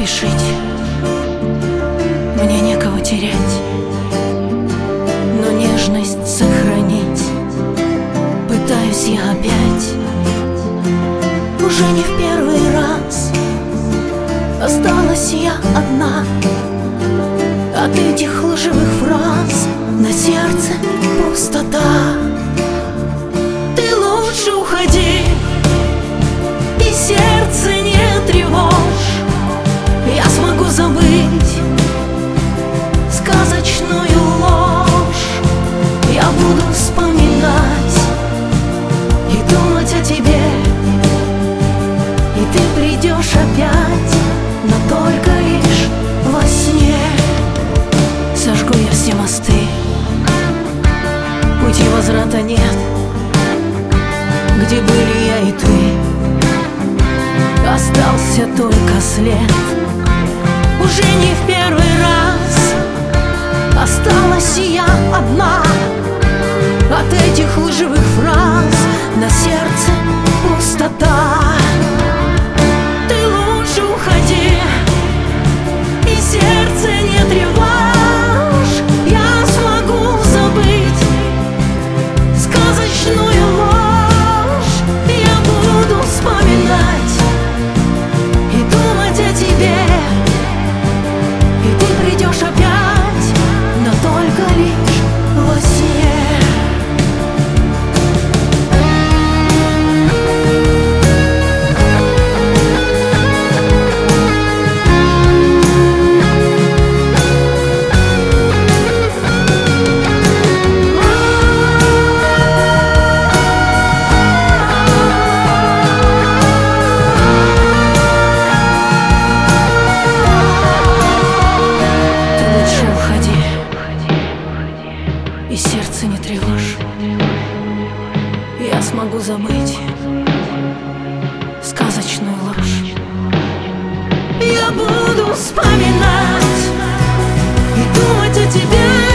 спешить, мне некого терять, но нежность сохранить пытаюсь я опять. Уже не в первый раз осталась я одна. От этих лживых фраз на сердце пустота. Ты лучше уходи и сердце не тревожь. Я смогу забыть сказочную ложь. Я буду вспоминать и думать о тебе, и ты придешь опять, но только лишь во сне. Сожгу я все мосты, пути возврата нет. Где были я и ты, остался только след. Уже не в первый раз осталась я одна. От этих лживых фраз на сердце пустота. Ты лучше уходи и сердце не тревожь. Я смогу забыть сказочную ложь. Я буду вспоминать и думать о тебе, и ты придешь опять, но только лишь во сне. И сердце не тревожь. Я смогу забыть сказочную ложь. Я буду вспоминать и думать о тебе.